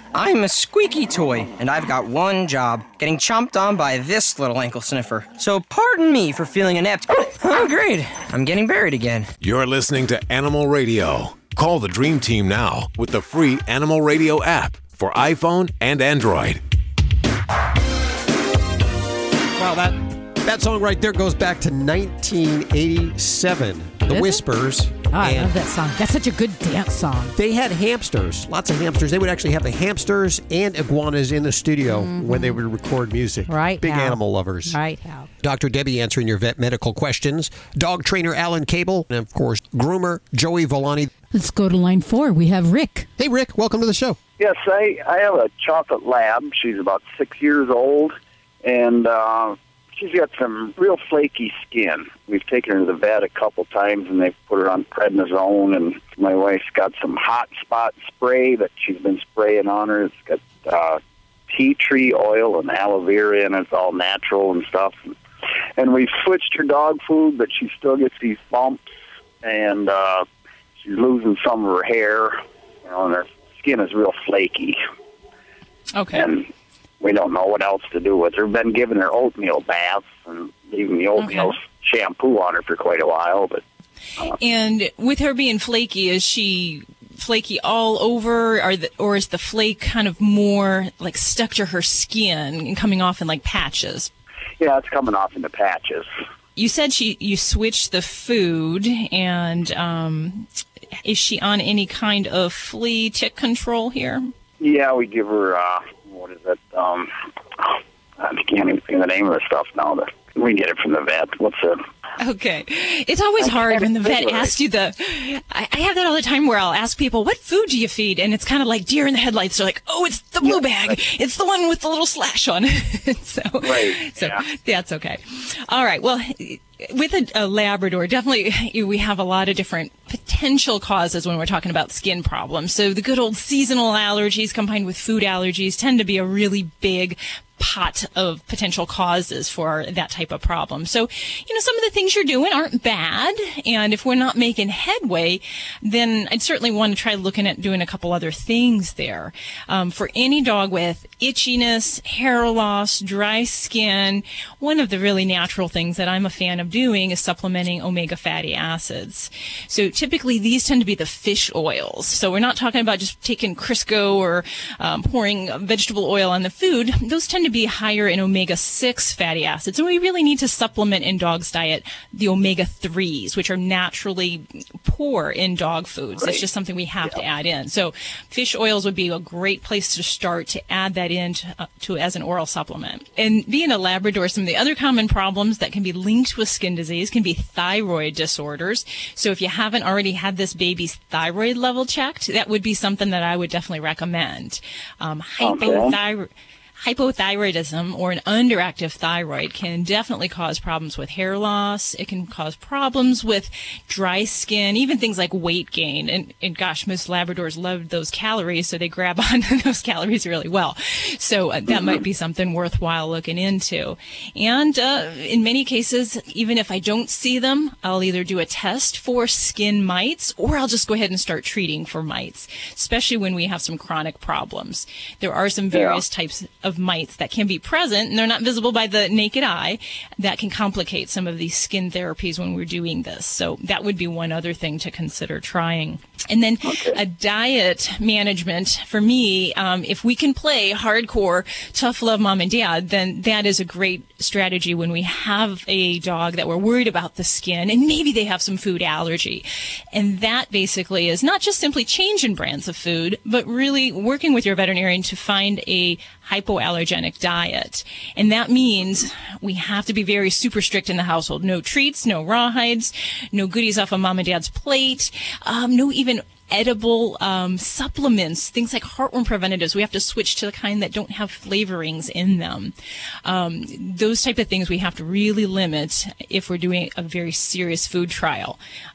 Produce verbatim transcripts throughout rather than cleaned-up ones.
I'm a squeaky toy, and I've got one job, getting chomped on by this little ankle sniffer. So pardon me for feeling inept. Oh, great. I'm getting buried again. You're listening to Animal Radio. Call the Dream Team now with the free Animal Radio app for iPhone and Android. Wow, that that song right there goes back to nineteen eighty-seven. The Is Whispers. it? Oh, I and love that song. That's such a good dance song. They had hamsters, lots of hamsters. They would actually have the hamsters and iguanas in the studio mm-hmm. when they would record music. Right, Big Hal. animal lovers. Right, Hal. Doctor Debbie answering your vet medical questions. Dog trainer Alan Cable. And, of course, groomer Joey Villani. Let's go to line four. We have Rick. Hey, Rick. Welcome to the show. Yes, I, I have a chocolate lab. She's about six years old, and uh, she's got some real flaky skin. We've taken her to the vet a couple times, and they've put her on prednisone, and my wife's got some hot spot spray that she's been spraying on her. It's got uh, tea tree oil and aloe vera in it. It's all natural and stuff. And we've switched her dog food, but she still gets these bumps, and uh, she's losing some of her hair, you know, and her skin is real flaky. Okay. And we don't know what else to do with her. We've been giving her oatmeal baths and leaving the oatmeal Okay. shampoo on her for quite a while. But uh, And with her being flaky, is she flaky all over, or, the, or is the flake kind of more like stuck to her skin and coming off in like patches? yeah, it's coming off into patches. You said she you switched the food, and um, is she on any kind of flea tick control here? Yeah, we give her, uh, what is it? Um, I can't even think of the name of the stuff now. But we get it from the vet. What's it? Okay. It's always I hard can't when the vet think of it. asks you the... I, I have that all the time where I'll ask people, what food do you feed? And it's kind of like deer in the headlights. They're like, oh, it's the blue Yeah, bag. right. It's the one with the little slash on it. so, Right, so yeah. that's okay. All right. Well, with a, a Labrador, definitely we have a lot of different potential causes when we're talking about skin problems. So the good old seasonal allergies combined with food allergies tend to be a really big pot of potential causes for that type of problem. So, you know, some of the things you're doing aren't bad. And if we're not making headway, then I'd certainly want to try looking at doing a couple other things there. Um, for any dog with itchiness, hair loss, dry skin, one of the really natural things that I'm a fan of doing is supplementing omega fatty acids. So typically these tend to be the fish oils. So we're not talking about just taking Crisco or um, pouring vegetable oil on the food. Those tend to be higher in omega six fatty acids. And we really need to supplement in dogs' diet the omega threes, which are naturally poor in dog foods. That's just something we have yeah. to add in. So fish oils would be a great place to start to add that in to, uh, to as an oral supplement. And being a Labrador, some of the other common problems that can be linked with skin disease can be thyroid disorders. So if you haven't already had this baby's thyroid level checked, that would be something that I would definitely recommend. Um, hypothyroid. Hypothyroidism, or an underactive thyroid, can definitely cause problems with hair loss. It can cause problems with dry skin, even things like weight gain. And, and gosh, most Labradors love those calories, so they grab onto those calories really well. So uh, that might be something worthwhile looking into. And uh, in many cases, even if I don't see them, I'll either do a test for skin mites, or I'll just go ahead and start treating for mites, especially when we have some chronic problems. There are some various yeah. types of mites that can be present, and they're not visible by the naked eye, that can complicate some of these skin therapies when we're doing this. So that would be one other thing to consider trying. And then okay. a diet management, for me, um, if we can play hardcore tough love mom and dad, then that is a great strategy when we have a dog that we're worried about the skin and maybe they have some food allergy. And that basically is not just simply changing brands of food, but really working with your veterinarian to find a hypoallergenic diet. And that means we have to be very super strict in the household. No treats, no rawhides, no goodies off of mom and dad's plate, um, no even edible um, supplements, things like heartworm preventatives. We have to switch to the kind that don't have flavorings in them. Um, those type of things we have to really limit if we're doing a very serious food trial.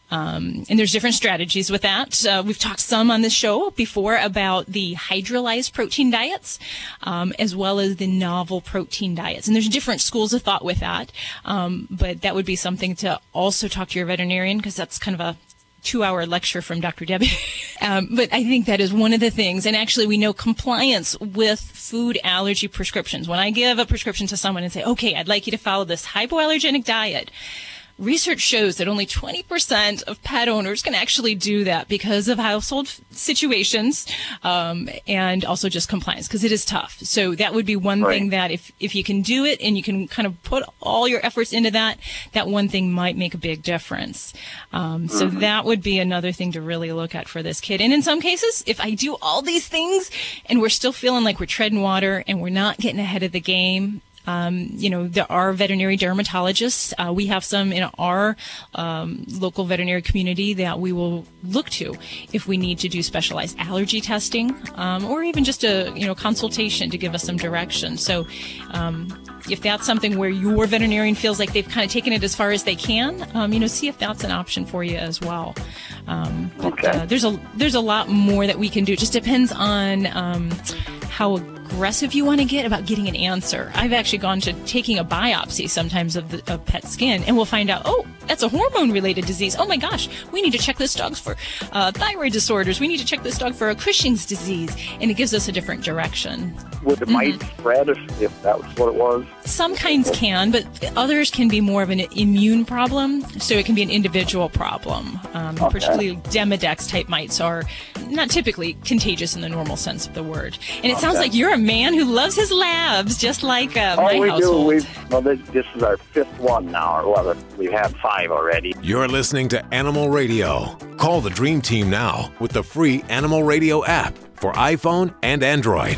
Um, and there's different strategies with that. Uh, we've talked some on this show before about the hydrolyzed protein diets, um, as well as the novel protein diets. And there's different schools of thought with that. Um, but that would be something to also talk to your veterinarian, because that's kind of a two-hour lecture from Doctor Debbie. um, but I think that is one of the things. And actually, we know compliance with food allergy prescriptions. When I give a prescription to someone and say, okay, I'd like you to follow this hypoallergenic diet, research shows that only twenty percent of pet owners can actually do that because of household situations um, and also just compliance, because it is tough. So that would be one Right. thing that if, if you can do it and you can kind of put all your efforts into that, that one thing might make a big difference. Um, so Mm-hmm. that would be another thing to really look at for this kid. And in some cases, if I do all these things and we're still feeling like we're treading water and we're not getting ahead of the game, Um, you know, there are veterinary dermatologists. Uh, we have some in our um, local veterinary community that we will look to if we need to do specialized allergy testing, um, or even just a, you know, consultation to give us some direction. So, um, if that's something where your veterinarian feels like they've kind of taken it as far as they can, um, you know, see if that's an option for you as well. Um, but, Okay. uh, there's a there's a lot more that we can do. It just depends on um, how aggressive you want to get about getting an answer. I've actually gone to taking a biopsy sometimes of the of pet skin, and we'll find out, oh, that's a hormone-related disease. Oh my gosh, we need to check this dog for uh, thyroid disorders. We need to check this dog for a Cushing's disease, and it gives us a different direction. Would the mites spread if, if that was what it was? Some kinds can, but others can be more of an immune problem, so it can be an individual problem. Um, Okay. Particularly Demodex-type mites are not typically contagious in the normal sense of the word. And it sounds Okay. like you're a man who loves his labs, just like uh, Oh, my we household. do. We've, well, this, this is our fifth one now, or well, we've had five already. You're listening to Animal Radio. Call the Dream Team now with the free Animal Radio app for iPhone and Android.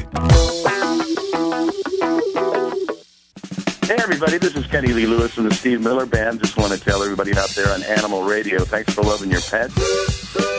Hey, everybody, this is Kenny Lee Lewis from the Steve Miller Band. Just want to tell everybody out there on Animal Radio, thanks for loving your pets.